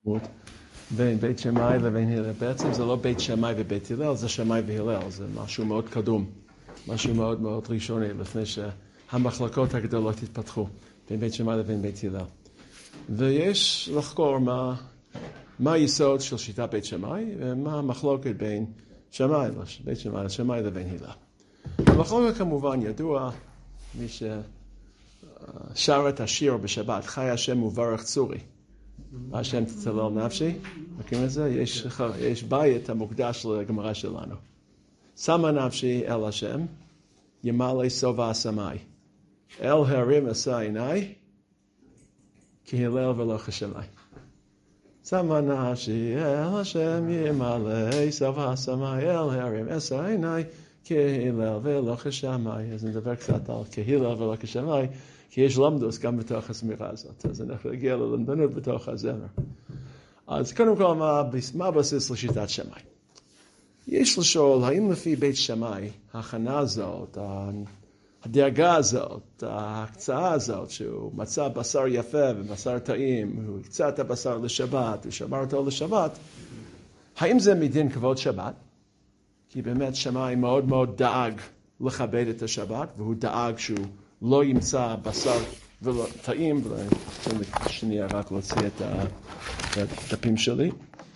בין בית שמאי לבין הלל. בעצם זה לא בית שמאי ובית הלל, זה שמאי והלל. זה משהו מאוד קדום, משהו מאוד מאוד ראשוני, לפני שהמחלקות הגדולות התפתחו, בין בית שמאי לבין בית הלל. ויש לחקור מה היסוד של שיטת בית שמאי, ומה המחלוקת בין בית שמאי לשמאי לבין הלל. המחלוקת כמובן ידוע, מי ששר את השיר בשבת, חי השם וברך צורי. השם תצלל נפשי, מכירים את זה? יש בית המוקדש לגמרא שלנו. שמה נפשי אל השם, ימלא שובע השמי. אל הרים אשא עיני, כהלל ולא כשמאי. שמה נפשי אל השם, ימלא שובע השמי. אל הרים אשא עיני, כהלל ולא כשמאי. אז נדבר קצת על כהלל ולא כשמאי. כי יש למדוס גם בתוך הסמירה הזאת, אז אנחנו נגיע ללמדנות בתוך הזמר. אז קודם כל, מה הבסיס לשיטת שמאי? יש לשאול, האם לפי בית שמאי, ההכנה הזאת, הדאגה הזאת, ההקצאה הזאת, שהוא מצא בשר יפה ובשר טעים, הוא הקצה את הבשר לשבת, הוא שמר אותו לשבת, האם זה מדין כבוד שבת? כי באמת שמאי מאוד מאוד דאג לכבד את השבת, והוא דאג שהוא לא ימצא בשר טעים, תן לי שנייה רק להוציא את הדפים שלי,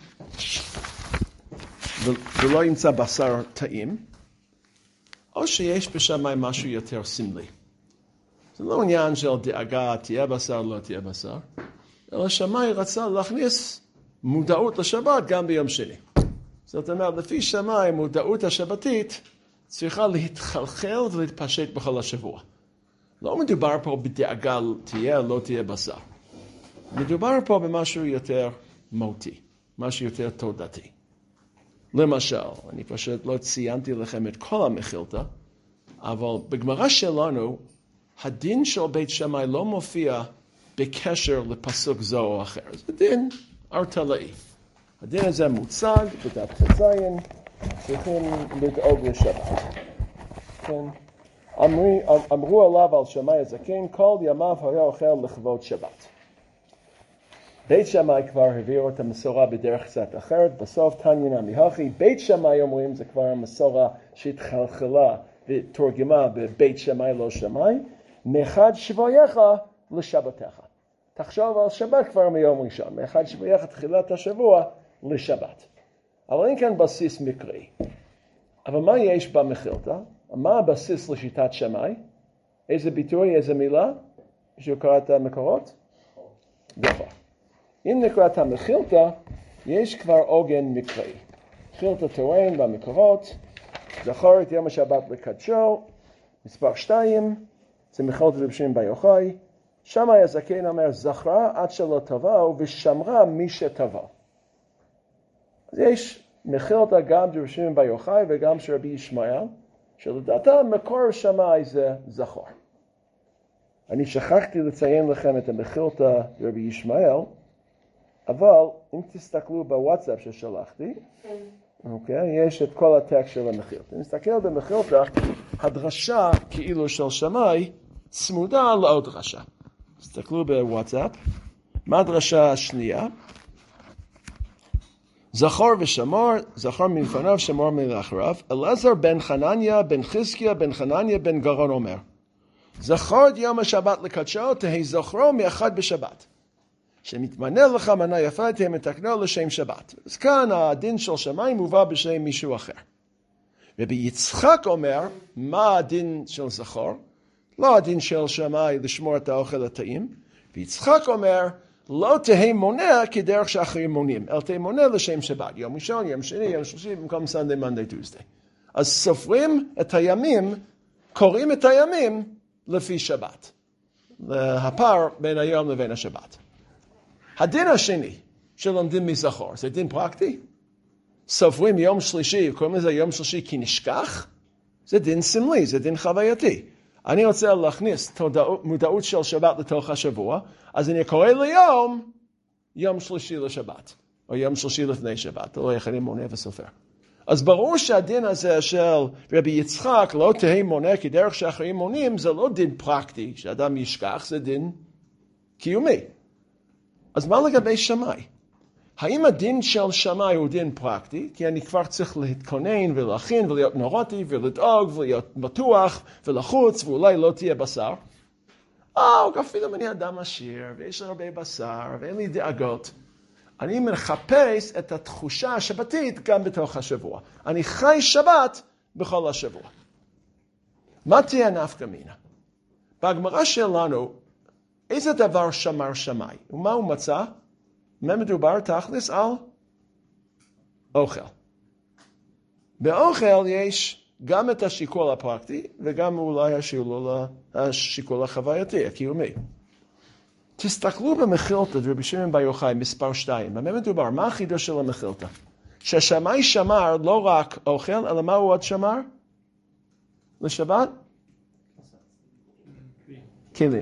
ולא ימצא בשר טעים, או שיש בשמאי משהו יותר סמלי. זה לא עניין של דאגה, תהיה בשר, לא תהיה בשר, אלא שמאי רצה להכניס מודעות לשבת גם ביום שני. זאת אומרת, לפי שמאי, מודעות השבתית צריכה להתחלחל ולהתפשט בכל השבוע. לא מדובר פה בדאגה תהיה, לא תהיה בשר. מדובר פה במשהו יותר מהותי, משהו יותר תודעתי. למשל, אני פשוט לא ציינתי לכם את כל המחילתא, אבל בגמרא שלנו, הדין של בית שמאי לא מופיע בקשר לפסוק זו או אחר. זה דין ארטלאי. הדין הזה מוצג בדף חזיין, צריכים לדאוג לשבת. כן. אמרו עליו על שמאי הזקן, כל ימיו היה אוכל לכבוד שבת. בית שמאי כבר העביר את המסורה בדרך קצת אחרת, בסוף תניא נמי הכי, בית שמאי אומרים, זה כבר המסורה שהתחלחלה ותורגמה בבית שמאי לא שמאי, מאחד שבועיך לשבתך. תחשוב על שבת כבר מיום ראשון, מאחד שבועיך תחילת השבוע לשבת. אבל אין כאן בסיס מקרי. אבל מה יש במחילתא? מה הבסיס לשיטת שמאי? איזה ביטוי, איזה מילה? מישהו קרא את המקורות? יפה. אם נקרא את המחילתא, יש כבר עוגן מקראי. מחילתא טוען במקורות, זכור את יום השבת לקדשו, מספר 2, זה מחילתא רבי שמעון בר יוחאי, שמאי הזקן אומר, זכרה עד שלא תבוא, ושמרה מי שתבוא. אז יש מחילתא גם של רבי שמעון בר יוחאי וגם של רבי ישמעאל, שלדעתם מקור שמאי זה זכור. אני שכחתי לציין לכם את המחילתא רבי ישמעאל, אבל אם תסתכלו בוואטסאפ ששלחתי, אוקיי, יש את כל הטקסט של המחילתא. נסתכל במחילתא, הדרשה כאילו של שמאי צמודה לעוד דרשה. תסתכלו בוואטסאפ, מה הדרשה השנייה? זכור ושמור, זכור מלפניו, שמור מלאחריו. אלעזר בן חנניה, בן חזקיה, בן חנניה, בן גרון אומר, זכור את יום השבת לקדשו, תהי זכרו מאחד בשבת. שמתמנה לך מנה יפה, תהי מתקנו לשם שבת. אז כאן הדין של שמאי מובא בשם מישהו אחר. רבי יצחק אומר, מה הדין של זכור? לא הדין של שמאי לשמור את האוכל הטעים. ויצחק אומר, לא תהי מונה כדרך שאחרים מונים, אלא תהי מונה לשם שבת. יום ראשון, יום שני, יום שלישי, במקום סנדי, מנדי, טוזדי. אז סופרים את הימים, קוראים את הימים לפי שבת. הפער בין היום לבין השבת. הדין השני שלומדים מזכור, זה דין פרקטי. סופרים יום שלישי, קוראים לזה יום שלישי כי נשכח. זה דין סמלי, זה דין חווייתי. אני רוצה להכניס מודעות של שבת לתוך השבוע, אז אני קורא ליום, יום שלישי לשבת, או יום שלישי לפני שבת, או איך אני מונה וסופר. אז ברור שהדין הזה של רבי יצחק, לא תהי מונה כדרך שאחרים מונים, זה לא דין פרקטי, שאדם ישכח, זה דין קיומי. אז מה לגבי שמאי? האם הדין של שמאי הוא דין פרקטי? כי אני כבר צריך להתכונן ולהכין ולהיות נורוטי ולדאוג ולהיות בטוח ולחוץ ואולי לא תהיה בשר. אפילו אני אדם עשיר ויש לי הרבה בשר ואין לי דאגות. אני מחפש את התחושה השבתית גם בתוך השבוע. אני חי שבת בכל השבוע. מה תהיה נפקא מינה? בהגמרא שלנו, איזה דבר שמר שמאי? ומה הוא מצא? מה מדובר תכלס על? אוכל. באוכל יש גם את השיקול הפרקטי, וגם אולי השיקול החווייתי, הקיומי. תסתכלו במחילתא רבי שמעון בר יוחאי, מספר 2. במה מדובר? מה החידוש של המחילתא? ששמאי שמר לא רק אוכל, אלא מה הוא עוד שמר? לשבת? כלים.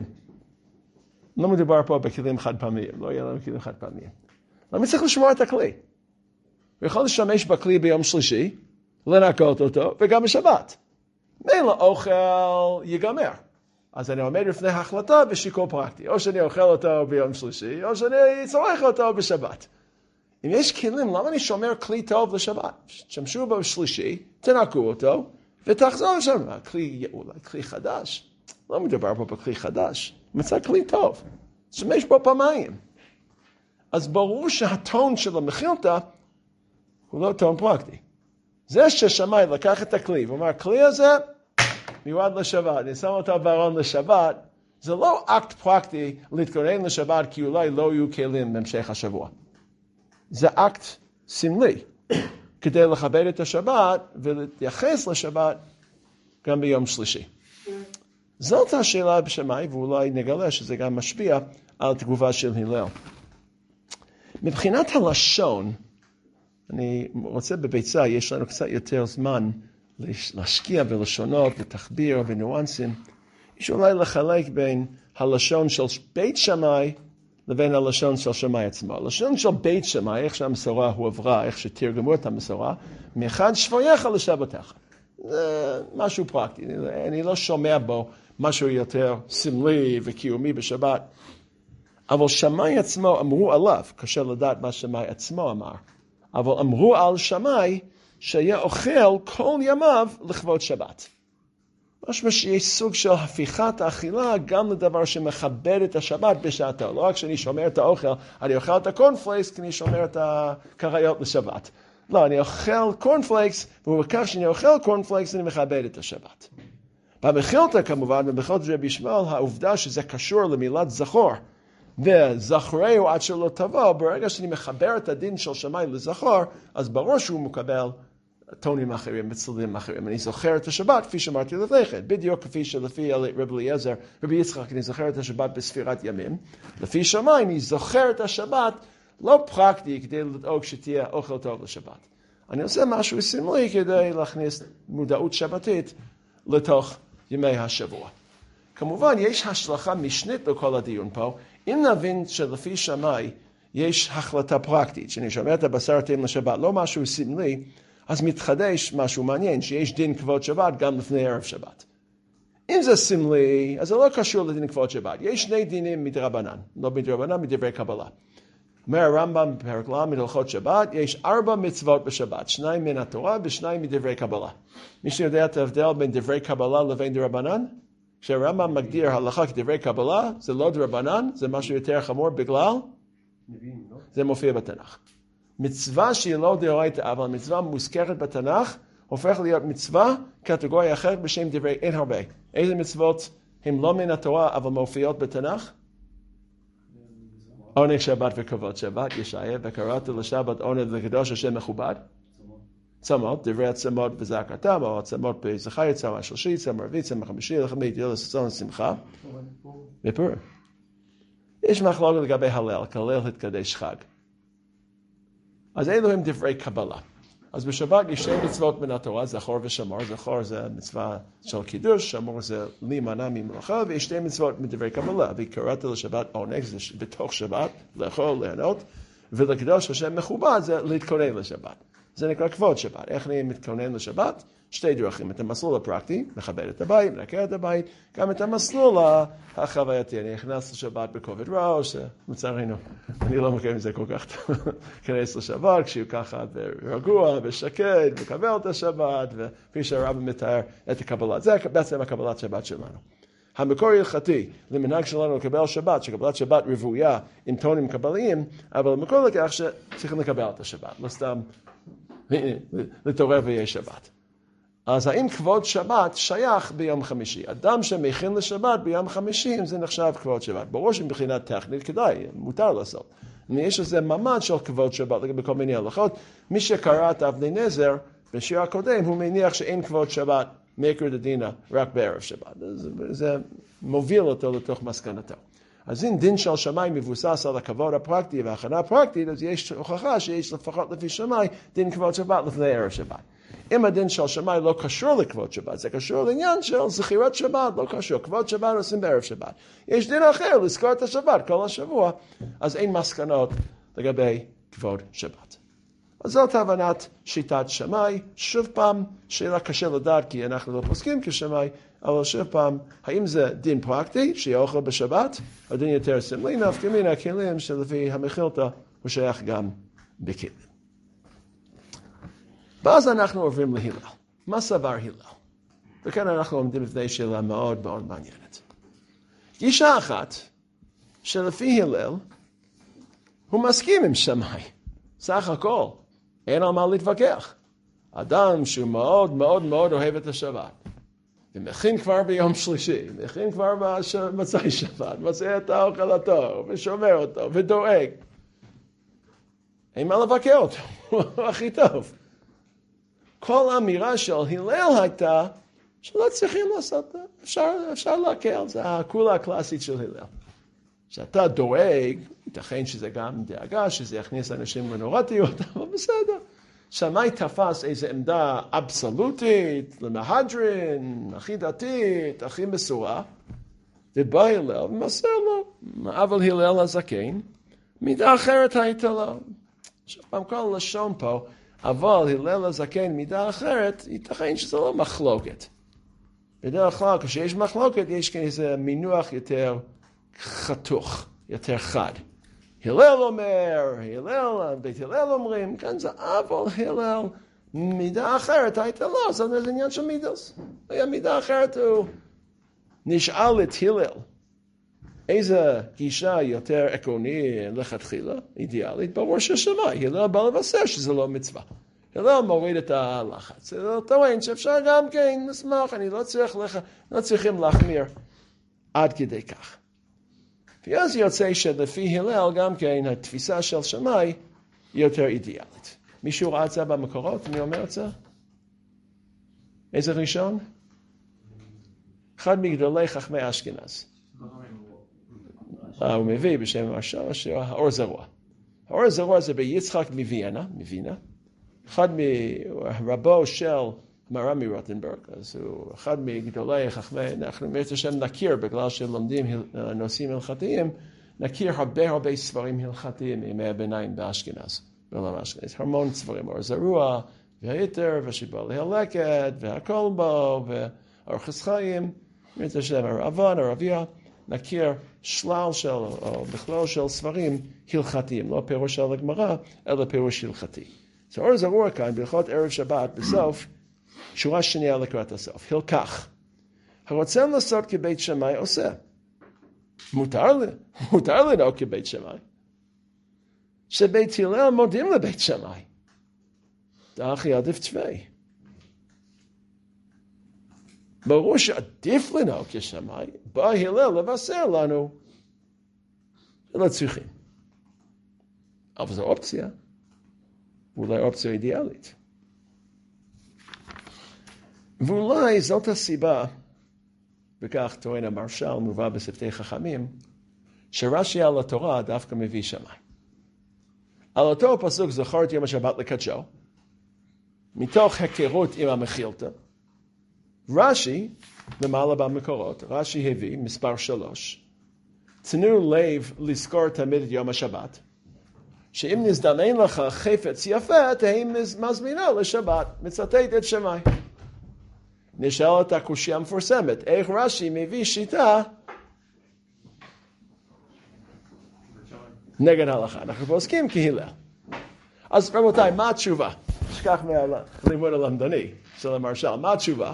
לא מדובר פה בכלים חד פעמיים, לא יהיה לנו כלים חד פעמיים. למה צריך לשמור את הכלי? הוא יכול לשמש בכלי ביום שלישי, לנקות אותו, וגם בשבת. מילא אוכל ייגמר. אז אני עומד לפני החלטה בשיקול פרקטי. או שאני אוכל אותו ביום שלישי, או שאני צורך אותו בשבת. אם יש כלים, למה אני שומר כלי טוב לשבת? תשמשו בו בשלישי, תנקו אותו, ותחזור לשם. אולי כלי חדש. לא מדובר פה בכלי חדש. מצא כלי טוב. תשמש בו פעמיים. אז ברור שהטון של המחילתא הוא לא טון פרקטי. זה ששמאי לקח את הכלי, ואומר, הכלי הזה מיועד לשבת, אני שם אותו בארון לשבת, זה לא אקט פרקטי להתכונן לשבת, כי אולי לא יהיו כלים בהמשך השבוע. זה אקט סמלי, כדי לכבד את השבת ולהתייחס לשבת גם ביום שלישי. זאת השאלה בשמאי, ואולי נגלה שזה גם משפיע על התגובה של הלל. מבחינת הלשון, אני רוצה בביצה, יש לנו קצת יותר זמן להשקיע בלשונות ותחביר וניואנסים. יש אולי לחלק בין הלשון של בית שמאי לבין הלשון של שמאי עצמו. הלשון של בית שמאי, איך שהמסורה הועברה, איך שתרגמו את המסורה, מאחד שבוייך לשבתך. זה משהו פרקטי, אני לא שומע בו משהו יותר סמלי וקיומי בשבת. אבל שמאי עצמו אמרו עליו, קשה לדעת מה שמאי עצמו אמר, אבל אמרו על שמאי שהיה אוכל כל ימיו לכבוד שבת. משמע שיש סוג של הפיכת האכילה גם לדבר שמכבד את השבת בשעתו. לא רק שאני שומר את האוכל, אני אוכל את הקורנפלקס כי אני שומר את הקריות לשבת. לא, אני אוכל קורנפלקס, ובכך שאני אוכל קורנפלקס אני מכבד את השבת. במחילתא כמובן, במחילתא רבי ישמעאל, העובדה שזה קשור למילת זכור, וזכורהו עד שלא תבוא, ברגע שאני מחבר את הדין של שמאי לזכור, אז ברור שהוא מקבל טונים אחרים, בצדדים אחרים. אני זוכר את השבת כפי שאמרתי לפני, בדיוק כפי שלפי רבי אליעזר, רבי יצחק, אני זוכר את השבת בספירת ימים. לפי שמאי, אני זוכר את השבת לא פרקטי כדי לדאוג שתהיה אוכל טוב לשבת. אני עושה משהו סמלי כדי להכניס מודעות שבתית לתוך ימי השבוע. כמובן, יש השלכה משנית לכל הדיון פה. אם נבין שלפי שמאי יש החלטה פרקטית, שאני שומר את הבשר טעים לשבת, לא משהו סמלי, אז מתחדש משהו מעניין, שיש דין כבוד שבת גם לפני ערב שבת. אם זה סמלי, אז זה לא קשור לדין כבוד שבת. יש שני דינים מדרבנן, לא מדרבנן, מדברי קבלה. אומר הרמב"ם בפרק ל' מהלכות שבת, יש 4 מצוות בשבת, 2 מן התורה ו2 מדברי קבלה. מי שיודע את ההבדל בין דברי קבלה לבין דרבנן? כשהרמב"ם מגדיר הלכה כדברי קבלה, זה לא דרבנן, זה משהו יותר חמור בגלל, זה מופיע בתנ"ך. מצווה שהיא לא דאורייתא, אבל מצווה מוזכרת בתנ"ך, הופך להיות מצווה, קטגוריה אחרת בשם דברי, אין הרבה. איזה מצוות הם לא מן התורה, אבל מופיעות בתנ"ך? עונג שבת וכבוד שבת, ישעיה, וקראת לשבת עונג לקדוש השם מכובד. צמות, דברי הצמות וזעקתם, או הצמות בזכריה, צמא השלישי, צמא הרביעי, צמא החמישי, לחמי תהיה לששון שמחה. בפורים. יש מחלוקת לגבי הלל, כהלל התקדש חג. אז אלו הם דברי קבלה. אז בשבת יש 2 מצוות מן התורה, זכור ושמור. זכור זה מצווה של קידוש, שמור זה להימנע ממלאכה, ויש 2 מצוות מדברי קבלה. וקראת לשבת עונג, זה בתוך שבת, לאכול, ליהנות, ולקדוש השם מכובד זה להתכונן לשבת. זה נקרא כבוד שבת. איך אני מתכונן לשבת? שתי דרכים. את המסלול הפרקטי, לכבד את הבית, מנקר את הבית, גם את המסלול החווייתי. אני נכנס לשבת בכובד ראש, מצערנו, אני לא מכיר עם זה כל כך טוב. כנס לשבת, כשהוא ככה רגוע ושקט, מקבל את השבת, וכפי שהרב מתאר את הקבלת. זה בעצם הקבלת שבת שלנו. המקור ההלכתי למנהג שלנו לקבל שבת, שקבלת שבת רוויה עם טונים קבליים, אבל המקור לכך שצריכים לקבל את השבת, לא סתם להתעורר ויהיה שבת. אז האם כבוד שבת שייך ביום חמישי? אדם שמכין לשבת ביום חמישי, אם זה נחשב כבוד שבת. ברור שמבחינה טכנית כדאי, מותר לעשות. יש איזה ממד של כבוד שבת לגבי כל מיני הלכות. מי שקרא את אבני נזר בשיר הקודם, הוא מניח שאין כבוד שבת מקר דדינה רק בערב שבת. זה מוביל אותו לתוך מסקנתו. אז אם דין של שמאי מבוסס על הכבוד הפרקטי וההכנה הפרקטית, אז יש הוכחה שיש לפחות לפי שמאי דין כבוד שבת לפני ערב שבת. אם הדין של שמאי לא קשור לכבוד שבת, זה קשור לעניין של זכירת שבת, לא קשור. כבוד שבת עושים בערב שבת. יש דין אחר לזכור את השבת כל השבוע, אז אין מסקנות לגבי כבוד שבת. אז זאת הבנת שיטת שמאי. שוב פעם, שאלה קשה לדעת כי אנחנו לא פוסקים כשמאי, אבל שוב פעם, האם זה דין פרקטי שיאכל בשבת, או דין יותר סמלי, נפקא מינה הכלים שלפי המחילתא הוא שייך גם בכלים. ואז אנחנו עוברים להלל. מה סבר הלל? וכאן אנחנו עומדים לפני שאלה מאוד מאוד מעניינת. גישה אחת, שלפי הלל, הוא מסכים עם שמאי. סך הכל, אין על מה להתווכח. אדם שהוא מאוד מאוד מאוד אוהב את השבת, ומכין כבר ביום שלישי, מכין כבר במצאי שבת, מצא את האוכל הטוב, ושומר אותו, ודואג. אין מה לבקר אותו, הוא הכי טוב. כל האמירה של הלל הייתה שלא צריכים לעשות, אפשר להקל, זה הכולה הקלאסית של הלל. שאתה דואג, ייתכן שזה גם דאגה, שזה יכניס אנשים לנורתיות, אבל בסדר. שמאי תפס איזו עמדה אבסולוטית, למהדרין, הכי דתית, הכי מסורה, ובא הלל ומסר לו, אבל הלל הזקן, מידה אחרת הייתה לו. עכשיו פעם כל לשון פה, אבל הלל הזקן מידה אחרת, ייתכן שזה לא מחלוקת. בדרך כלל, כשיש מחלוקת, יש כאן איזה מינוח יותר חתוך, יותר חד. הלל אומר, בית הלל אומרים, כאן זה אבל הלל, מידה אחרת הייתה לא, זה עניין של מידוס. היה מידה אחרת, הוא נשאל את הלל, איזה גישה יותר עקרוני לכתחילה, אידיאלית, ברור ששמאי, הלל בא לבשר שזה לא מצווה. הלל מוריד את הלחץ. הלל טוען שאפשר גם כן לשמוח, אני לא צריכים להחמיר עד כדי כך. ואז יוצא שלפי הלל גם כן התפיסה של שמאי היא יותר אידיאלית. מישהו ראה את זה במקורות? מי אומר את זה? איזה ראשון? אחד מגדולי חכמי אשכנז. הוא מביא בשם האור זרוע. האור זרוע זה ביצחק מווינה, אחד מרבו של מרן מרוטנברג, אז הוא אחד מגדולי חכמי, אנחנו אומרים את השם נכיר, בגלל שלומדים נושאים הלכתיים, נכיר הרבה ספרים הלכתיים מימי הביניים באשכנז, בעולם אשכנז, המון ספרים, אור זרוע, והיתר, ושיבה להלקט, והקולבו, ואורחס חיים, אומרים את השם הרעבן, הרביע, נכיר שלל של, או בכלל של ספרים הלכתיים, לא פירוש של הגמרא, אלא פירוש הלכתי. אז אור זרוע כאן, בהלכות ערב שבת, בסוף, שורה שנייה לקראת הסוף, הלקח. הרוצה לעשות כבית שמאי עושה. מותר לנהוג כבית שמאי. שבית הלל מודים לבית שמאי. דאחי עדיף צווי. ברור שעדיף לנהוג כשמאי, בא הלל לבשר לנו, לא צריכים. אבל זו אופציה, אולי אופציה אידיאלית. ואולי זאת הסיבה, וכך טוען המרשל, מובא בשפתי חכמים, שרש"י על התורה דווקא מביא שמאי. על אותו פסוק זכור את יום השבת לקדשו, מתוך היכרות עם המחילתא, רש"י, למעלה במקורות, רש"י הביא, מספר 3, תנו לב לזכור תמיד את יום השבת, שאם נזדמן לך חפץ יפה, תהי מזמינה לשבת, מצטט את שמאי. נשאלת הקושיה המפורסמת, איך רש"י מביא שיטה נגד ההלכה? אנחנו פוסקים כהלל. אז רבותיי, מה התשובה? שכח מהלימוד הלמדני של המרשל, מה התשובה?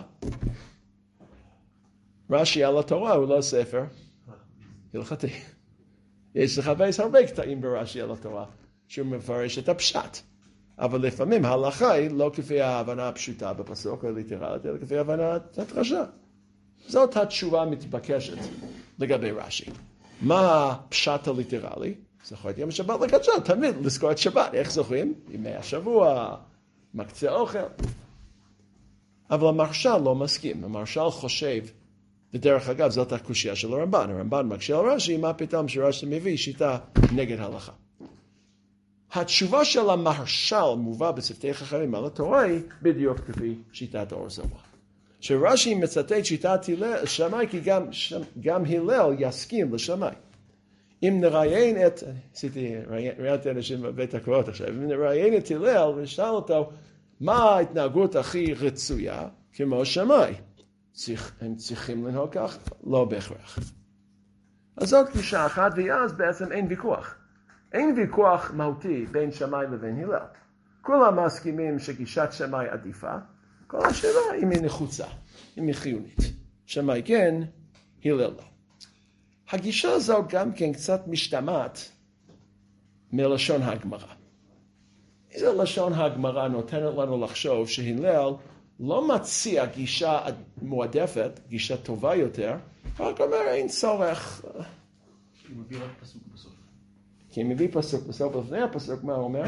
רש"י על התורה הוא לא ספר הלכתי. יש לחפש הרבה קטעים ברש"י על התורה, שהוא מפרש את הפשט. אבל לפעמים ההלכה היא לא כפי ההבנה הפשוטה בפסוק הליטרלית, אלא כפי הבנת הדרשה. זאת התשובה המתבקשת לגבי רש"י. מה הפשט הליטרלי? זוכר את יום השבת לקדשו, תמיד לזכור את שבת. איך זוכרים? ימי השבוע, מקצה אוכל. אבל המרשל לא מסכים. המרשל חושב, ודרך אגב זאת הקושיה של הרמב"ן. הרמב"ן מקשה על רש"י, מה פתאום שרש"י מביא שיטה נגד הלכה. התשובה של המרשל מובא בשפתי חכמים על התורה היא בדיוק כפי שיטת האור זרוע. שרש"י מצטט שיטת שמאי כי גם הלל יסכים לשמאי. אם נראיין את, ראיינתי אנשים בבית הקברות עכשיו, אם נראיין את הלל ונשאל אותו מה ההתנהגות הכי רצויה כמו שמאי, הם צריכים לנהוג כך? לא בהכרח. אז זאת גישה אחת, ואז בעצם אין ויכוח. אין ויכוח מהותי בין שמאי לבין הלל. כולם מסכימים שגישת שמאי עדיפה, כל השאלה אם היא נחוצה, אם היא חיונית. שמאי כן, הלל לא. הגישה הזו גם כן קצת משתמעת מלשון הגמרא. איזה לשון הגמרא נותנת לנו לחשוב שהלל לא מציע גישה מועדפת, גישה טובה יותר, רק אומר אין צורך. הוא מביא רק פסוק בסוף. כי אם מביא פסוק בסוף, לפני הפסוק, מה הוא אומר?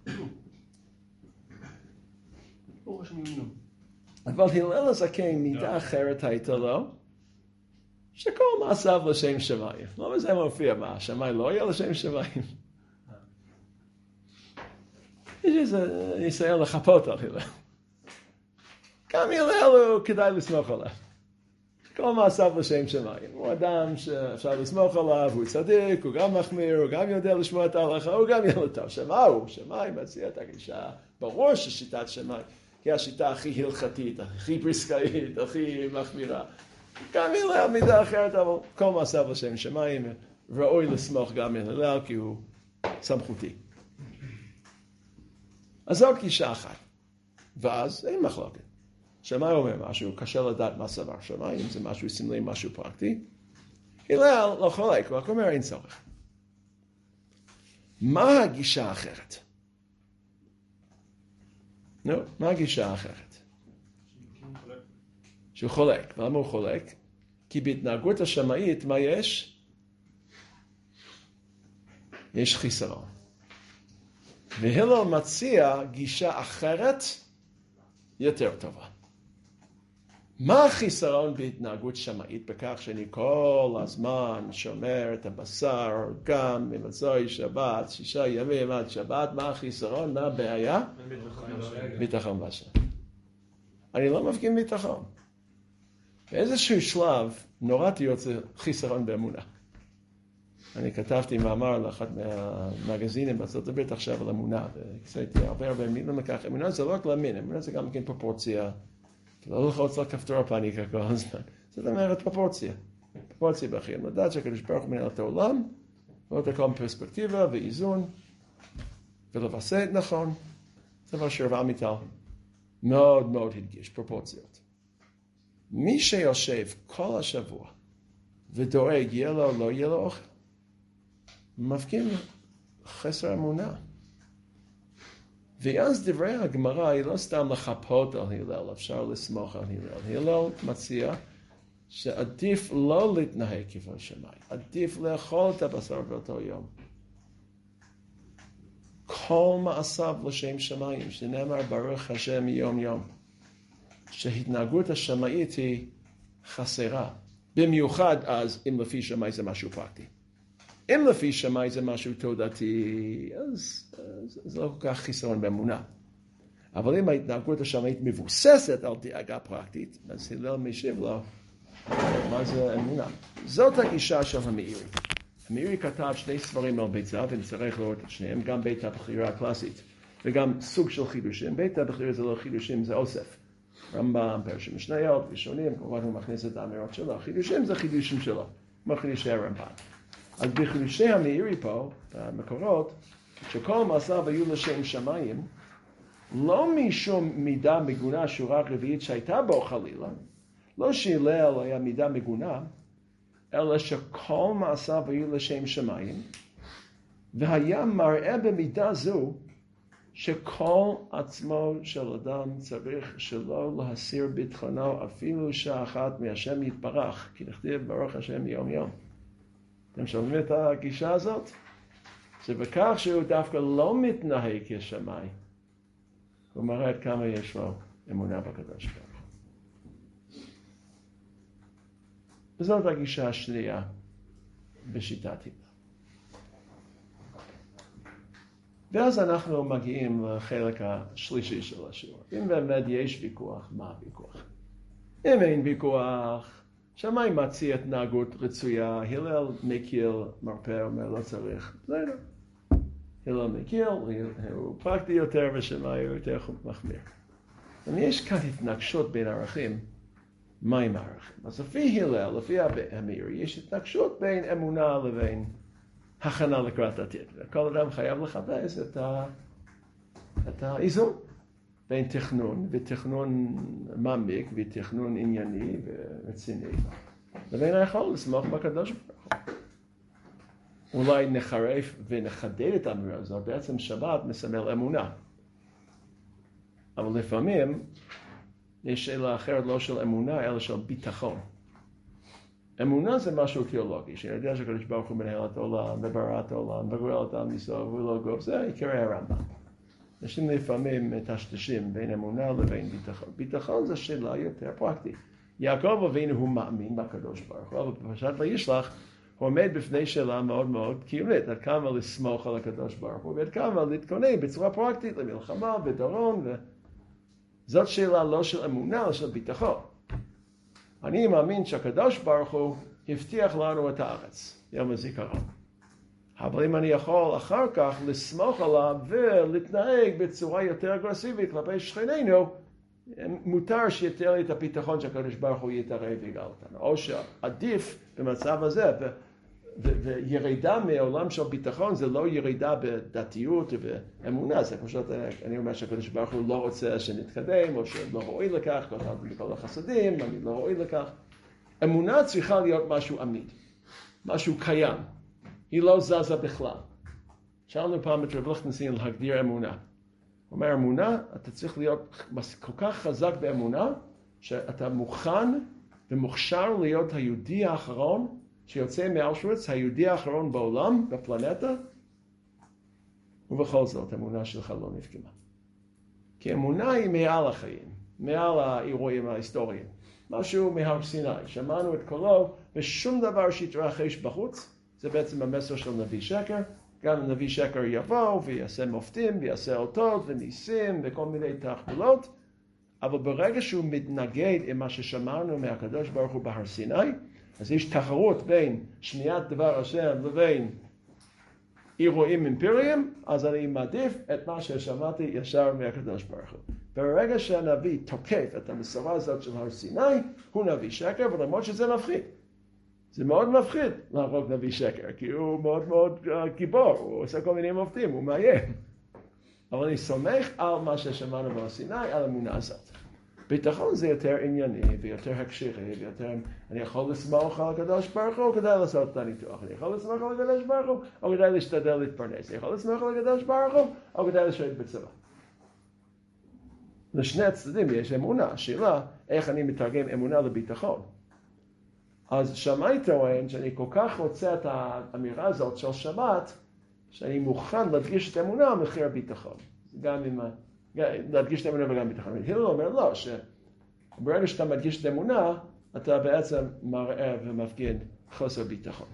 אבל הלל הזקן מידה אחרת הייתה לו, שכל מעשיו לשם שמיים. לא בזה מופיע מה, שמיים לא יהיה לשם שמיים. יש איזה ניסיון לחפות על הלל. גם הלל הוא כדאי לסמוך עליו. כל מעשיו לשם שמיים. הוא אדם שאפשר לסמוך עליו, הוא צדיק, הוא גם מחמיר, הוא גם יודע לשמוע את ההלכה, הוא גם ילד טוב. שמאי מציע את הגישה. ברור ששיטת שמאי היא השיטה הכי הלכתית, הכי בריסקאית, הכי מחמירה. גם הלל מידה אחרת, אבל כל מעשיו לשם שמיים ראוי לסמוך גם הלל כי הוא סמכותי. אז זאת גישה אחת. ואז אין מחלוקת. שמאי אומר משהו, קשה לדעת מה סבר שמאי, אם זה משהו סמלי, משהו פרקטי. הלל לא חולק, הוא רק אומר אין צורך. מה הגישה האחרת? מה הגישה האחרת? שהוא חולק. ולמה הוא חולק? כי בהתנהגות השמאית, מה יש? יש חיסרון. והלל מציע גישה אחרת יותר טובה. מה החיסרון בהתנהגות שמאית? בכך שאני כל הזמן שומר את הבשר גם ממוצאי שבת, 6 ימים עד שבת. מה החיסרון? מה הבעיה? ביטחון בהשם. אני לא מפגין ביטחון. באיזשהו שלב נוראתי יוצא חיסרון באמונה. אני כתבתי מאמר לאחד מהמגזינים בארצות הברית עכשיו על אמונה, וכתבתי הרבה מילים לכך. אמונה זה לא רק להאמין, אמונה זה גם כן פרופורציה. לא ללחוץ על כפתור הפאניקה כל הזמן. זאת אומרת פרופורציה. פרופורציה בחיים. לדעת שהקדוש ברוך הוא מנהל את העולם, לראות הכל מפרספקטיבה ואיזון, ולווסת נכון. זה דבר שהרב עמיטל מאוד מאוד הדגיש, פרופורציות. מי שיושב כל השבוע ודואג יהיה לו או לא יהיה לו אוכל, מפגין חסר אמונה. ואז דברי הגמרא היא לא סתם לחפות על הלל, אפשר לסמוך על הלל. הלל מציע שעדיף לא להתנהג כפי שמאי, עדיף לאכול את הבשר באותו יום. כל מעשיו לשם שמיים, שנאמר ברוך השם יום יום. שהתנהגות השמאית היא חסרה. במיוחד אז אם לפי שמאי זה משהו פרקטי. אם לפי שמאי זה משהו תודעתי, אז זה לא כל כך חיסרון באמונה. אבל אם ההתנהגות השמאית מבוססת על דאגה פרקטית, אז הלל משיב לו, מה זה אמונה? זאת הגישה של המאירי. המאירי כתב שני ספרים על ביצה, ונצטרך לראות את שניהם, גם בית הבחירה הקלאסית, וגם סוג של חידושים. בית הבחירה זה לא חידושים, זה אוסף. רמב"ם, פרשי משניות, ראשונים, כמובן הוא מכניס את האמירות שלו. חידושים זה חידושים שלו, כמו חידושי הרמב"ם. אז בחידושי המאירי פה, במקורות, שכל מעשיו היו לשם שמיים, לא משום מידה מגונה שורה רביעית שהייתה בו חלילה, לא שהלל היה מידה מגונה, אלא שכל מעשיו היו לשם שמיים, והיה מראה במידה זו שכל עצמו של אדם צריך שלא להסיר ביטחונו אפילו שעה אחת מהשם יתברך, כי נכתיב ברוך השם יום יום. אתם שומעים את הגישה הזאת? שבכך שהוא דווקא לא מתנהג כשמאי, הוא מראה עד כמה יש לו אמונה בקדוש ברוך הוא. וזאת הגישה השנייה בשיטת הילה. ואז אנחנו מגיעים לחלק השלישי של השיעור. אם באמת יש ויכוח, מה הוויכוח? אם אין ויכוח, שמאי מציע התנהגות רצויה, הלל מקיל מרפא, אומר לא צריך, בסדר. הלל מקיל, הוא פרקטי יותר ושמאי הוא יותר מחמיר. אם יש כאן התנגשות בין ערכים, מה עם הערכים? אז לפי הלל, לפי המאירי, יש התנגשות בין אמונה לבין הכנה לקראת עתיד. וכל אדם חייב לחפש את האיזון בין תכנון, ותכנון מעמיק, ותכנון ענייני ורציני, לבין היכול לסמוך בקדוש ברוך הוא. אולי נחרף ונחדד את האמירה הזאת, בעצם שבת מסמל אמונה. אבל לפעמים יש שאלה אחרת לא של אמונה, אלא של ביטחון. אמונה זה משהו תיאולוגי, שאני יודע שהקדוש ברוך הוא מנהל את העולם, וברא את העולם, וגואל את עם ישראל, והוא לא גוף, זה עיקרי הרמב"ם. אנשים לפעמים מטשטשים בין אמונה לבין ביטחון. ביטחון זה שאלה יותר פרקטית. יעקב אבינו הוא מאמין בקדוש ברוך הוא, אבל בפרשת וישלח הוא עומד בפני שאלה מאוד מאוד קיומית, עד כמה לסמוך על הקדוש ברוך הוא, ועד כמה להתכונן בצורה פרקטית למלחמה ודורון, זאת שאלה לא של אמונה, אלא של ביטחון. אני מאמין שהקדוש ברוך הוא הבטיח לנו את הארץ, יום הזיכרון. אבל אם אני יכול אחר כך לסמוך עליו ולהתנהג בצורה יותר אגרסיבית כלפי שכנינו, מותר שיתן לי את הביטחון שהקדוש ברוך הוא יתערב ויגאל אותנו. או שעדיף במצב הזה, וירידה מעולם של ביטחון זה לא ירידה בדתיות ובאמונה, זה כמו שאני אומר שהקדוש ברוך הוא לא רוצה שנתקדם, או שלא רואה לכך, כל החסדים, אני לא רואה לכך. אמונה צריכה להיות משהו עמיד, משהו קיים, היא לא זזה בכלל. שאלנו פעם את רב ליכטנשטיין להגדיר אמונה. הוא אומר, אמונה, אתה צריך להיות כל כך חזק באמונה, שאתה מוכן ומוכשר להיות היהודי האחרון, שיוצא מאושוויץ, היהודי האחרון בעולם, בפלנטה, ובכל זאת, אמונה שלך לא נפגמה. כי אמונה היא מעל החיים, מעל האירועים ההיסטוריים. משהו מהר סיני, שמענו את קולו, ושום דבר שהתרחש בחוץ, זה בעצם המסר של נביא שקר. גם נביא שקר יבוא ויעשה מופתים, ויעשה אותות וניסים וכל מיני תחבולות, אבל ברגע שהוא מתנגד עם מה ששמענו מהקדוש ברוך הוא בהר סיני, אז יש תחרות בין שמיעת דבר השם לבין אירועים אמפיריים, אז אני מעדיף את מה ששמעתי ישר מהקדוש ברוך הוא. ברגע שהנביא תוקף את המסורה הזאת של הר סיני, הוא נביא שקר, ולמרות שזה מפחיד. זה מאוד מפחיד להרוג נביא שקר, כי הוא מאוד מאוד גיבור, הוא עושה כל מיני מופתים, הוא מאיים. אבל אני סומך על מה ששמענו בהר סיני, על האמונה הזאת. ביטחון זה יותר ענייני ויותר הקשירי ויותר, אני יכול לסמוך על הקדוש ברוך הוא, כדאי לעשות את הניתוח, אני יכול לסמוך על הקדוש ברוך הוא, או כדאי להשתדל להתפרנס, אני יכול לסמוך על הקדוש ברוך הוא, או כדאי לשרת בצבא. לשני הצדדים יש אמונה, השאלה איך אני מתרגם אמונה לביטחון. אז שמאי טוען שאני כל כך רוצה את האמירה הזאת של שבת, שאני מוכן להדגיש את האמונה על מחיר הביטחון. גם עם להדגיש את האמונה וגם ביטחון. הלל אומר לא, שברגע שאתה מדגיש את האמונה, אתה בעצם מראה ומפגין חוסר ביטחון.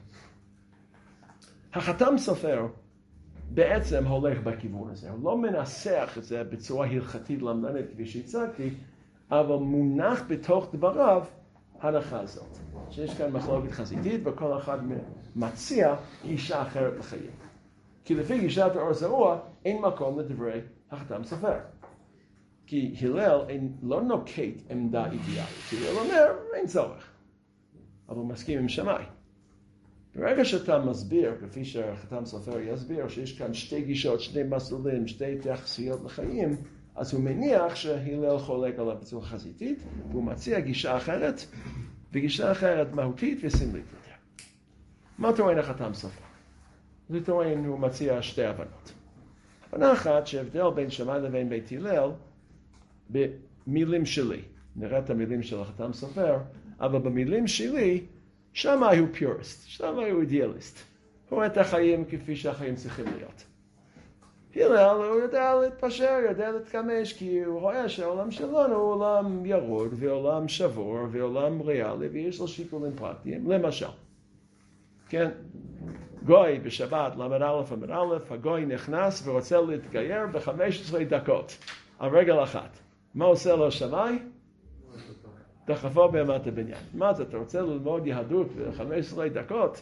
החתם סופר בעצם הולך בכיוון הזה. הוא לא מנסח את זה בצורה הלכתית למדנית כפי שהצגתי, אבל מונח בתוך דבריו הנחה הזאת. שיש כאן מחלוקת חזיתית, וכל אחד מציע גישה אחרת לחיים. כי לפי גישת האור זרוע, אין מקום לדברי החתם סופר. כי הלל לא נוקט עמדה אידיאלית. הלל אומר, אין צורך. אבל הוא מסכים עם שמאי. ברגע שאתה מסביר, כפי שהחתם סופר יסביר, שיש כאן שתי גישות, שני מסלולים, שתי התייחסויות לחיים, אז הוא מניח שהלל חולק עליו בצורה חזיתית, והוא מציע גישה אחרת, וגישה אחרת מהותית וסמלית יותר. מה טוען החתם סופר? זה טוען, הוא מציע שתי הבנות. הבנה אחת שהבדל בין שמאי לבין בית הלל, במילים שלי. נראה את המילים של החתם סופר, אבל במילים שלי, שם הוא פיוריסט, שם הוא אידיאליסט. הוא רואה את החיים כפי שהחיים צריכים להיות. הלל הוא יודע להתפשר, יודע להתקמש, כי הוא רואה שהעולם שלנו הוא עולם ירוד, ועולם שבור, ועולם ריאלי, ויש לו שיקולים פרקטיים. למשל, כן, גוי בשבת, למד א' למד א', הגוי נכנס ורוצה להתגייר ב-15 דקות, על רגל אחת. מה עושה לו שמאי? דחפו באמת הבניין. מה זה, אתה רוצה ללמוד יהדות ב-15 דקות?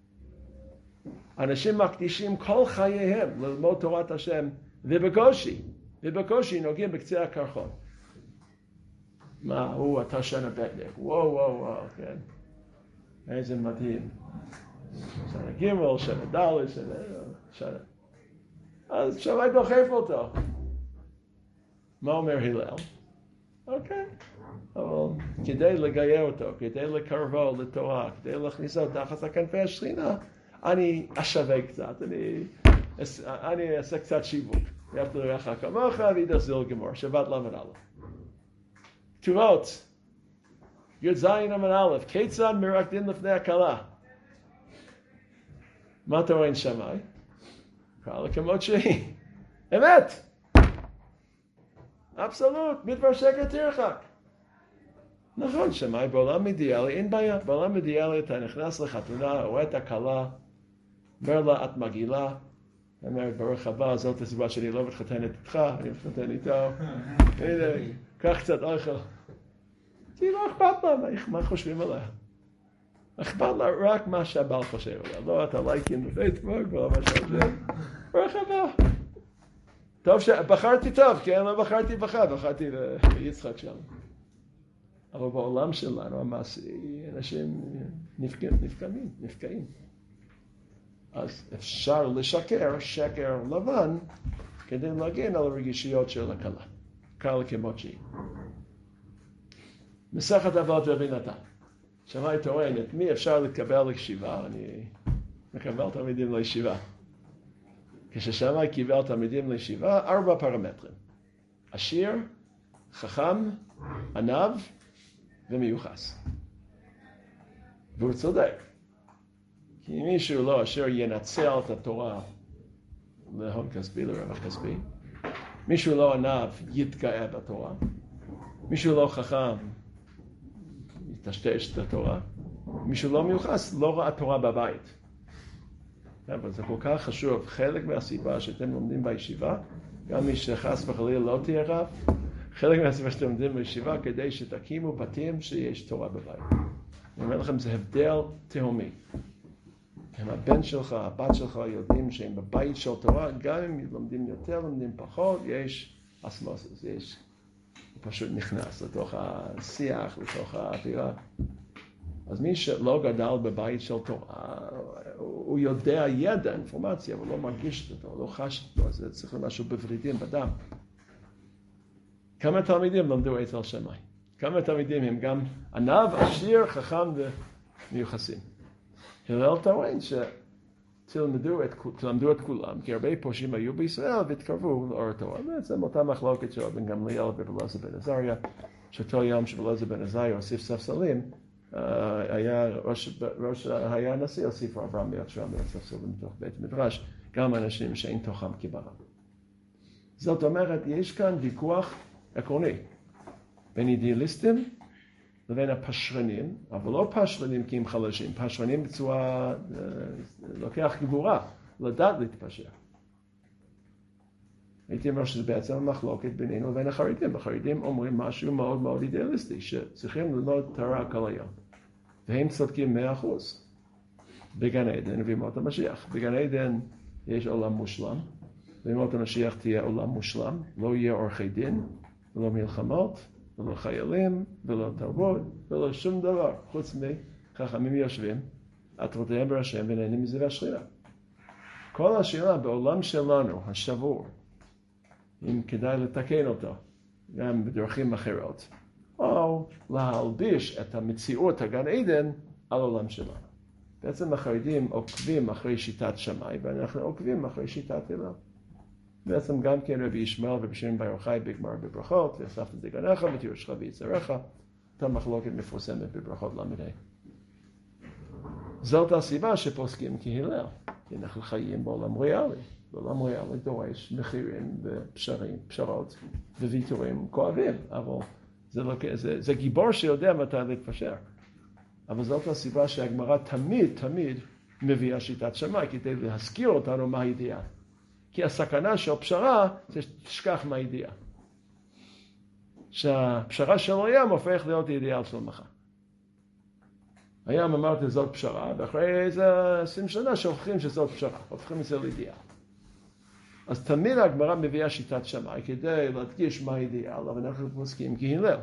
אנשים מקדישים כל חייהם ללמוד תורת השם, ובקושי נוגעים בקצה הקרחון. מה, הוא אתה שנה בטניק, וואו, כן. איזה מדהים. שנה ג', שנה ד', שנה. אז שמאי דוחף אותו. מה אומר הלל? אוקיי. אבל כדי לגייר אותו, כדי לקרבו לתורה, כדי להכניסו תחת הכנפי השכינה, אני אשווה קצת, אני אעשה קצת שיווק. ואהבת לרעך כמוך ואידך זיל גמור, שבת למד א'. כתובות, י"ז עמוד א', כיצד מרקדין לפני הכלה? מה טוען שמאי? קרא כמות שהיא. אמת! אבסולוט, מדבר שקר תרחק. נכון, שמאי בעולם אידיאלי, אין בעיה. בעולם אידיאלי אתה נכנס לחתונה, רואה את הכלה, אומר לה, את מגעילה, אומרת, ברוך הבא, זאת הסיבה שאני לא מתחתנת איתך, אני מתחתן איתו. הנה, קח קצת אוכל. כי לא אכפת לה, מה חושבים עליה? אכפת לה רק מה שהבעל חושב עליה. לא אתה לייקים בפייסבוק, ולא מה שזה. ברוך הבא. טוב שבחרתי טוב, כן? לא בחרתי בך, בחרתי ליצחק שם. אבל בעולם שלנו, המעשי, אנשים נפגעים. אז אפשר לשקר, שקר לבן, כדי להגן על הרגישויות של הכלה. קל כמות שהיא. מסכת אבות רבי נתן. שמאי טוען, את מי אפשר להתקבל לישיבה? אני מקבל תלמידים לישיבה. כששמאי קיבל תלמידים לישיבה, 4 פרמטרים. עשיר, חכם, ענב ומיוחס. והוא צודק. כי אם מישהו לא עשיר ינצל את התורה להון כספי, לרווח כספי. מישהו לא ענב יתגאה בתורה. מישהו לא חכם יטשטש את התורה. מישהו לא מיוחס לא ראה תורה בבית. אבל זה כל כך חשוב. חלק מהסיבה שאתם לומדים בישיבה, גם מי שחס וחלילה לא תהיה רב, חלק מהסיבה שאתם לומדים בישיבה כדי שתקימו בתים שיש תורה בבית. אני אומר לכם, זה הבדל תהומי. אם הבן שלך, הבת שלך יודעים שהם בבית של תורה, גם אם לומדים יותר, לומדים פחות, יש אסמוסס, יש, הוא פשוט נכנס לתוך השיח, לתוך האווירה. אז מי שלא גדל בבית של תורה, הוא יודע ידע, אינפורמציה, אבל לא מרגיש אותו, לא חש אותו, אז זה צריך משהו בוורידים, בדם. כמה תלמידים למדו אצל שמאי? כמה תלמידים הם גם ענב, עשיר, חכם ומיוחסים? הלל טוען שתלמדו את כולם, כי הרבה פושעים היו בישראל והתקרבו לאור התורה. בעצם אותה מחלוקת של בן גמליאל ורבי אלעזר בן עזריה, שאותו יום שרבי אלעזר בן עזריה הוסיף ספסלים, היה הנשיא הוסיף 400 ספסלים מתוך בית מדרש, גם אנשים שאין תוכם כברם. זאת אומרת, יש כאן ויכוח עקרוני בין אידיאליסטים לבין הפשרנים, אבל לא פשרנים כי הם חלשים, פשרנים בצורה, לוקח גבורה, לדעת להתפשר. הייתי אומר שזה בעצם המחלוקת בינינו לבין החרדים. החרדים אומרים משהו מאוד מאוד אידיאליסטי, שצריכים ללמוד תורה כל היום. והם צודקים 100%. בגן עדן וימות המשיח. בגן עדן יש עולם מושלם, וימות המשיח תהיה עולם מושלם, לא יהיה עורכי דין, ולא מלחמות, ולא חיילים, ולא תרבות, ולא שום דבר, חוץ מחכמים יושבים, עטרותיהם בראשיהם ונהנים מזה והשכינה. כל השאלה בעולם שלנו, השבור, אם כדאי לתקן אותו, גם בדרכים אחרות, או להלביש את המציאות הגן עדן על העולם שלנו. בעצם החרדים עוקבים אחרי שיטת שמאי, ואנחנו עוקבים אחרי שיטת הלל. בעצם גם כן רבי ישמעאל ורבי שמעון בר יוחאי בגמרא בברכות, ואספת את גנך ותירשך ויצריך, אותה מחלוקת מפורסמת בברכות ל"ה. זאת הסיבה שפוסקים כהלל, כי אנחנו חיים בעולם ריאלי. בעולם ריאלי דורש מחירים ופשרים, פשרות וויתורים כואבים, אבל זה גיבור שיודע מתי להתפשר. אבל זאת הסיבה שהגמרא תמיד מביאה שיטת שמאי, כדי להזכיר אותנו מה הידיעה. כי הסכנה של פשרה זה שתשכח מה הידיעה. שהפשרה של הים הופך להיות אידיאל של מחר. הים אמרתי זאת פשרה, ואחרי איזה 20 שנה שוכחים שזאת פשרה, הופכים את זה לאידיאל. אז תמיד הגמרא מביאה שיטת שמאי כדי להדגיש מה האידיאל, אבל אנחנו פוסקים כהלל.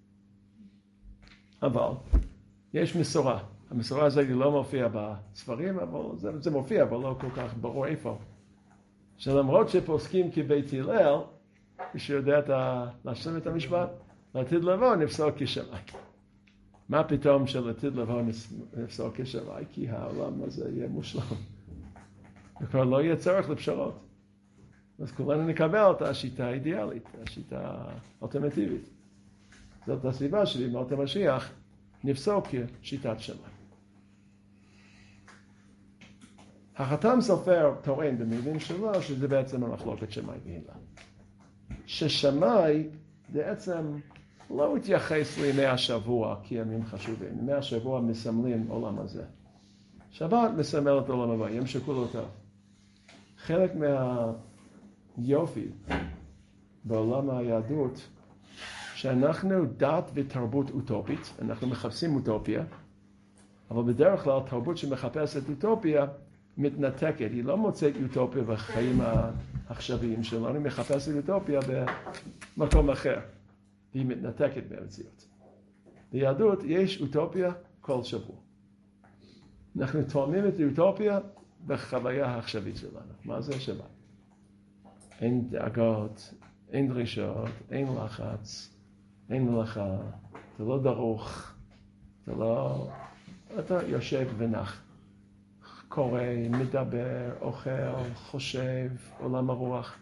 אבל יש מסורה. המסורה הזו לא מופיע בספרים, אבל זה מופיע, אבל לא כל כך ברור איפה. שלמרות שפוסקים כבית הלל, מי שיודע להשלים את המשפט, לעתיד לבוא נפסוק כשמאי. מה פתאום שלעתיד לבוא נפסוק כשמאי? כי העולם הזה יהיה מושלם. וכבר לא יהיה צורך לפשרות. אז כולנו נקבל את השיטה האידיאלית, השיטה האלטרנטיבית. זאת הסיבה שבימות המשיח נפסוק כשיטת שמאי. החתם סופר טוען במילים שלו שזה בעצם המחלוקת שמאי והלל. ששמאי בעצם לא התייחס לימי השבוע כימים חשובים. ימי השבוע מסמלים עולם הזה. שבת מסמל את עולם הבא, יום שכולותיו. חלק מהיופי בעולם היהדות, שאנחנו דת ותרבות אוטופית, אנחנו מחפשים אוטופיה, אבל בדרך כלל תרבות שמחפשת אוטופיה מתנתקת, היא לא מוצאת אוטופיה בחיים העכשוויים שלנו, היא מחפשת אוטופיה במקום אחר, והיא מתנתקת במציאות. ביהדות יש אוטופיה כל שבוע. אנחנו תואמים את האוטופיה בחוויה העכשווית שלנו. מה זה שבת? אין דאגות, אין דרישות, אין לחץ, אין מלאכה, אתה לא דרוך, אתה יושב ונח. קורא, מדבר, אוכל, חושב, עולם הרוח.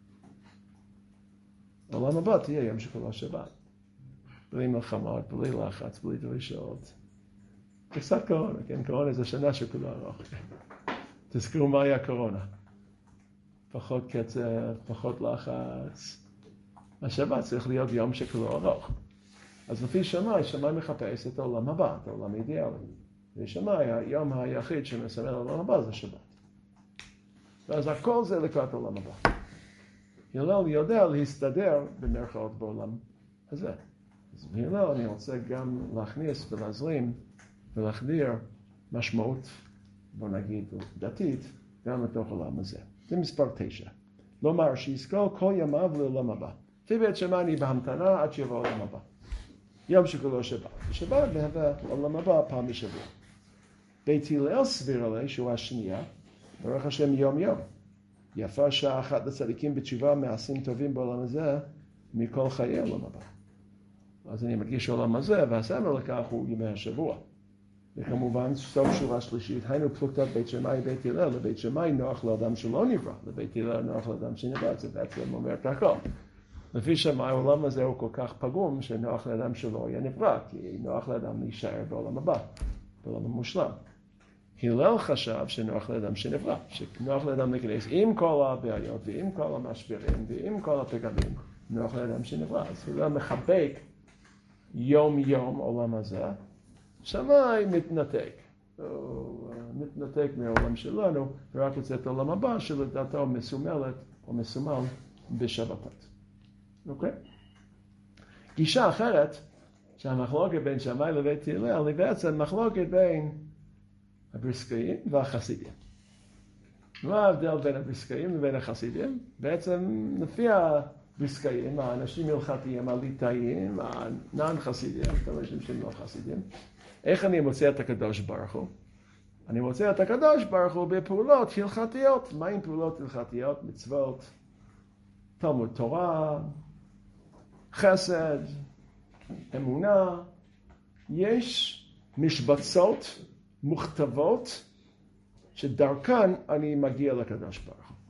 עולם הבא תהיה יום שכולו שבת. בלי מלחמות, בלי לחץ, בלי דרישות. קצת קורונה, כן? קורונה זה שנה שכולו ארוך. תזכרו מה היה קורונה. פחות קצב, פחות לחץ. השבת צריך להיות יום שכולו ארוך. אז לפי שמאי, שמאי מחפש את העולם הבא, את העולם האידיאלי. ושמאי, היום היחיד שמסמל העולם הבא זה שבת. ואז הכל זה לקראת העולם הבא. הלל יודע להסתדר במרכאות בעולם הזה. אז בהלל אני רוצה גם להכניס ולהזרים ולהחדיר משמעות, בוא נגיד, דתית, גם לתוך העולם הזה. זה מספר 9. לומר שיזכור כל ימיו לעולם הבא. טבעת שמאי בהמתנה עד שיבוא העולם הבא. יום שכולו שבת. שבת מהווה עולם הבא פעם בשבוע. בית הלל סביר עלי שהוא השנייה, ברוך השם יום יום. יפה שעה אחת לצדיקים בתשובה מעשים טובים בעולם הזה מכל חיי העולם הבא. אז אני מדגיש העולם הזה, והסמל לכך הוא ימי השבוע. וכמובן סוף שורה שלישית, היינו פלוגתת בית שמאי בית הלל, לבית שמאי נוח לאדם שלא נברא, לבית הלל נוח לאדם שנברא, זה בעצם אומר את הכל. לפי שמאי העולם הזה הוא כל כך פגום שנוח לאדם שלא יהיה נברא, כי נוח לאדם להישאר בעולם הבא, בעולם המושלם. הלל חשב שנוח לאדם שנברא, שנוח לאדם להיכנס עם כל הבעיות ועם כל המשברים ועם כל הפגמים, נוח לאדם שנברא. אז הלל מחבק יום יום עולם הזה, שמאי מתנתק. הוא מתנתק מהעולם שלנו, ורק רוצה את העולם הבא שלדעתו מסומלת או מסומל בשבתות. אוקיי? גישה אחרת, שהמחלוקת בין שמאי לבית הלל, היא בעצם מחלוקת בין הבריסקאים והחסידים. מה ההבדל בין הבריסקאים לבין החסידים? בעצם לפי הבריסקאים, האנשים הלכתיים, הליטאים, הנן חסידים, אנשים שהם לא חסידים, איך אני מוצא את הקדוש ברוך הוא? אני מוצא את הקדוש ברוך הוא בפעולות הלכתיות. מה עם פעולות הלכתיות? מצוות, תלמוד תורה, חסד, אמונה. יש משבצות מוכתבות שדרכן אני מגיע לקדוש ברוך הוא.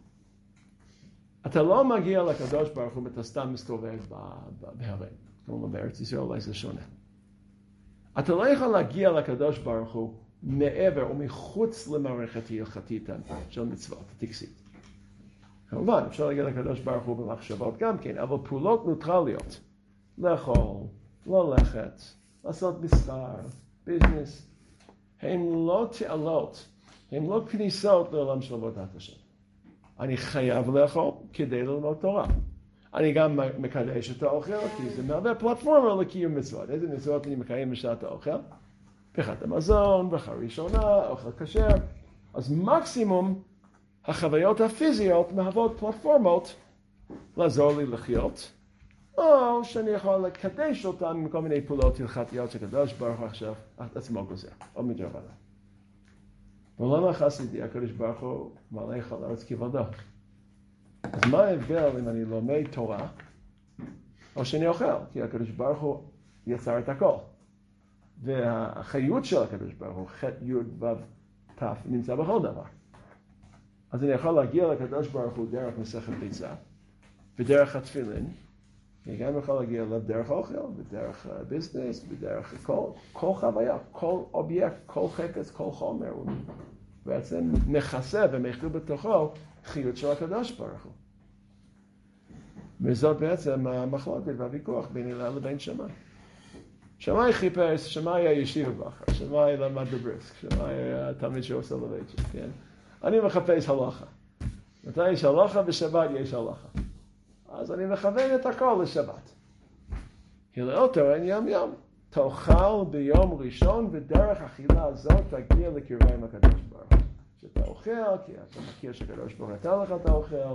אתה לא מגיע לקדוש ברוך הוא ואתה סתם מסתובב בהרים. כמו בארץ ישראל אולי זה שונה. אתה לא יכול להגיע לקדוש ברוך הוא מעבר או מחוץ למערכת ההלכתית של מצוות הטקסית. כמובן, אפשר להגיע לקדוש ברוך הוא במחשבות גם כן, אבל פעולות נוטרליות, לאכול, ללכת, לעשות מסחר, ביזנס, הן לא תעלות, הן לא כניסות לעולם של עבודת השם. אני חייב לאכול כדי ללמוד תורה. אני גם מקדש את האוכל, כי זה מהווה פלטפורמה לקיום מצוות. איזה מצוות אני מקיים בשעת האוכל? פתיחת המזון, ברכה ראשונה, אוכל כשר. אז מקסימום החוויות הפיזיות מהוות פלטפורמות לעזור לי לחיות, או שאני יכול לקדש אותן עם כל מיני פעולות הלכתיות שקדוש ברוך הוא עכשיו עצמו גוזר, או מדרבנן. בעולם החסידי הקדוש ברוך הוא מלך על הארץ כבודו. אז מה ההבדל אם אני לומד תורה או שאני אוכל? כי הקדוש ברוך הוא יצר את הכל. והחיות של הקדוש ברוך הוא, ח' י' ו' ת', נמצא בכל דבר. אז אני יכול להגיע לקדוש ברוך הוא דרך מסכת ביצה, ודרך התפילין, אני גם יכול להגיע אליו דרך אוכל, ודרך ביזנס, ודרך כל חוויה, כל אובייקט, כל חפץ, כל חומר. הוא בעצם מכסה ומכיל בתוכו חיות של הקדוש ברוך הוא. וזאת בעצם המחלוקת והוויכוח בין הלל לבין שמאי. שמאי חיפש, שמאי היה ישיבה בכר, שמאי למד בבריסק, שמאי היה תלמיד שעושה לבית, כן? אני מחפש הלכה. מתי יש הלכה? בשבת יש הלכה. אז אני מכוון את הכל לשבת. הלל טוען יום יום. תאכל ביום ראשון ודרך אכילה הזאת תגיע לקרבה עם הקדוש ברוך הוא. שאתה אוכל, כי אתה מכיר שהקדוש ברוך הוא נתן לך את האוכל.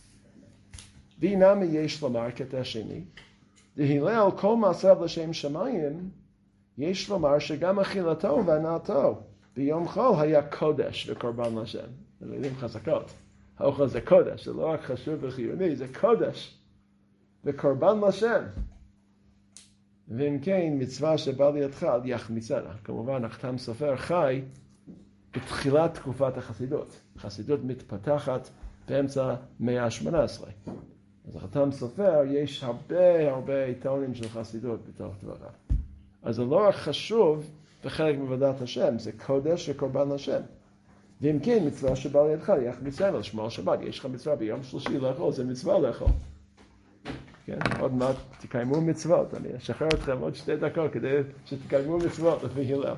והנה יש לומר קטע שני. להלל כל מעשיו לשם שמיים, יש לומר שגם אכילתו והנאתו ביום חול היה קודש וקורבן לשם. זה מילים חזקות. האוכל זה קודש, זה לא רק חשוב וחיוני, זה קודש וקורבן לשם. ואם כן, מצווה שבא לידך על יחמיצנה. כמובן, החתם סופר חי בתחילת תקופת החסידות. החסידות מתפתחת באמצע מאה ה-18. אז החתם סופר, יש הרבה טונים של חסידות בתוך דבריו. אז זה לא רק חשוב בחלק מעבודת השם, זה קודש וקורבן לשם. ואם כן, מצווה שבא לידך יחמיצנה לשמור על שבת. יש לך מצווה ביום שלישי לאכול, זה מצווה לאכול. כן, עוד מעט תקיימו מצוות, אני אשחרר אתכם עוד 2 דקות כדי שתקיימו מצוות לפי הלל.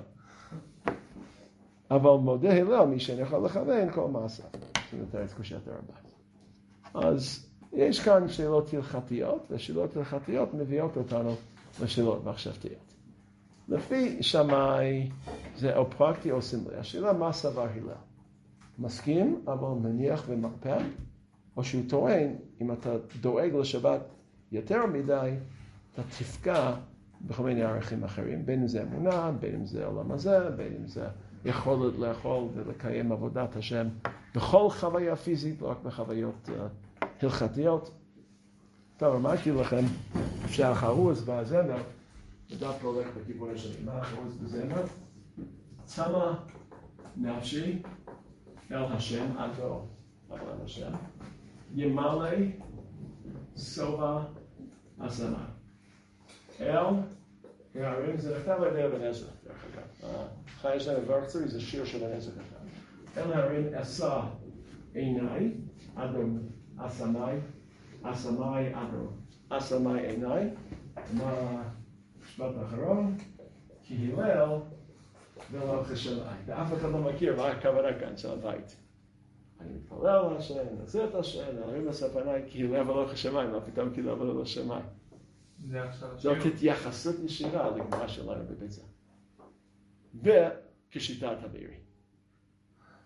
אבל מודה הלל מי שאני יכול לכוון כל מעשה. זה נותר את קושת הרבה. אז יש כאן שאלות הלכתיות, ושאלות הלכתיות מביאות אותנו לשאלות מחשבתיות. לפי שמאי זה או פרקטי או סמלי. השאלה מה סבר הלל? מסכים אבל מניח ומקפד, או שהוא טוען אם אתה דואג לשבת יותר מדי, אתה תפגע בכל מיני ערכים אחרים, בין אם זה אמונה, בין אם זה עולם הזה, בין אם זה יכולת לאכול ולקיים עבודת השם בכל חוויה פיזית, לא רק בחוויות הלכתיות. טוב, אמרתי לכם שהחרוז והזמר, דווקא הולך בכיוון השני. מה החרוז בזמר? צמא נפשי אל השם עדו, אבל השם, ימלא סובה השמה. אל הערים, זה נכתב על ידי אבן עזרא, דרך אגב. חי השם וורצרי זה שיר של אבן עזרא כתב. אל הערים אשא עיניי, אדום אשמי, אשמי אדום. אשמי עיניי, מה משפט האחרון? כי הלל ולא חשמי. ואף אחד לא מכיר מה הכוונה כאן של הבית. אני מתפלל להשם, נעשה את השם, נערים לסף עיניי, כי הלל ולא חשמי, מה פתאום כי הלל ולא שמי. זאת התייחסות ישירה לגמרא שלנו בביצה. וכשיטת הבארי.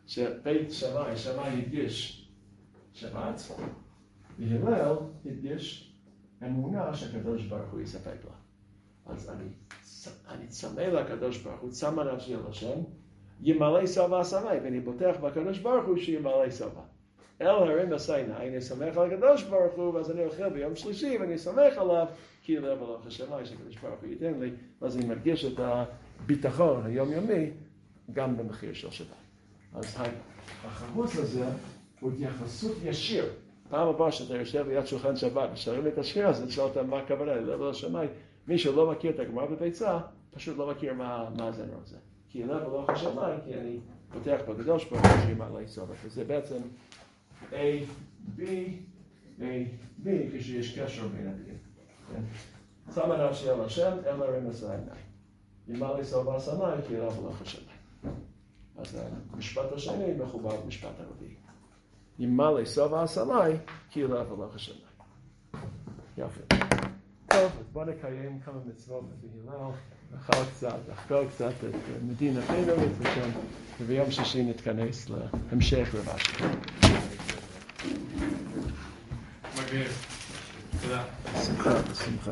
שבית שמאי, שמאי הקדיש שבת, והלל הקדיש אמונה שהקדוש ברוך הוא יספק לה. אז אני צמא לקדוש ברוך הוא, צמא נפשי על השם, ימלא שובע שמאי, ואני בוטח בקדוש ברוך הוא שימלא שובע. אל הרים עשיינה, אני סומך על הקדוש ברוך הוא, ואז אני אוכל ביום שלישי, ואני סומך עליו, כי לב הלך השמיים שהקדוש ברוך הוא ייתן לי, ואז אני מרגיש את הביטחון היומיומי, גם במחיר של שבת. אז החרוץ הזה הוא התייחסות ישיר. פעם הבאה שאתה יושב ליד שולחן שבת, ושאלים את השיר הזה, תשאל אותם מה הכוונה, לב הלך השמיים. מי שלא מכיר את הגמרא בביצה, פשוט לא מכיר מה זה רוצה. כי לב הלך השמיים, כי אני פותח בקדוש ברוך הוא שימלא שובע. וזה בעצם A, B, A, B, כשיש קשר בין הביאים. צמא נפשי על השם, אל הרים עשיינה. ימלא שובע שמאי, כי לב הלך השמיים. אז המשפט השני מחובר במשפט הרביעי. ימלא שובע שמאי, כי לב הלך השמיים. יופי. טוב, אז בוא נקיים כמה מצוות בהלל, לחקור קצת את מדינתנו, וביום שישי נתכנס להמשך רבש"י. מגניב. תודה. בשמחה.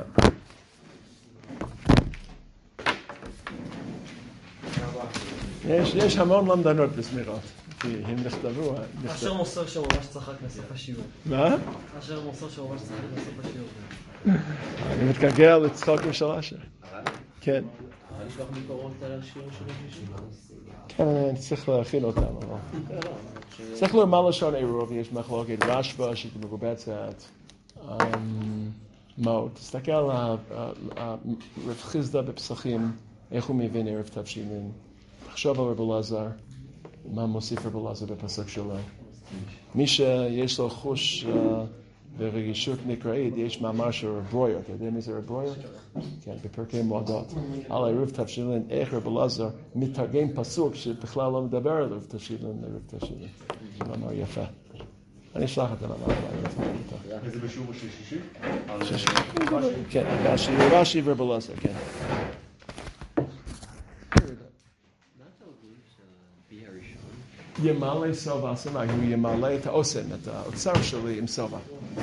יש המון למדנות בסמירות, כי הם נכתבו. אשר מוסר שממש צחק מסוף השיעור. מה? אשר מוסר שממש צחק מסוף השיעור. אני מתגעגע לצחוקים של אשר. כן. אני אשלח מקורות על השיעור של השישי. כן, אני צריך להכין אותם, אבל... צריך לומר לשון עירוב, יש מחלוקת רשב"א שמרובה קצת. מאוד. תסתכל על רב חיסדא בפסחים, איך הוא מבין ערב תבשילין. תחשוב על רב אלעזר, מה מוסיף רב אלעזר בפסוק שלו. מי שיש לו חוש ברגישות נקראית, יש מאמר של רב ברויר. אתה יודע מי זה רב ברויר? כן, בפרקי מועדות. על ערב תבשילין, איך רב אלעזר מתרגם פסוק שבכלל לא מדבר על ערב תבשילין, ערב תבשילין. זה מאמר יפה. אני אשלח את המאמר. איזה בשיעור של שישי? כן, רש"י ורב אלעזר, כן. ימלא שובע שמאי, הוא ימלא את האוסן, את האוצר שלי עם שובע.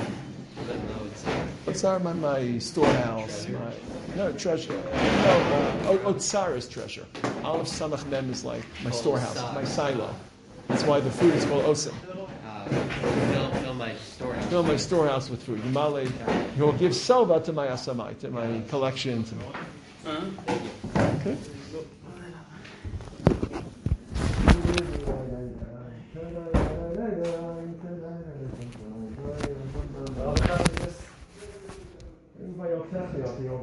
אוצר, my storehouse, no, treasure. No, אוצר is treasure. Aleph Samach Mem is like my storehouse, my silo. That's why the food is called osen. Fill my storehouse with food. Yimale, he will give selva to my asamai, to my collection. Okay.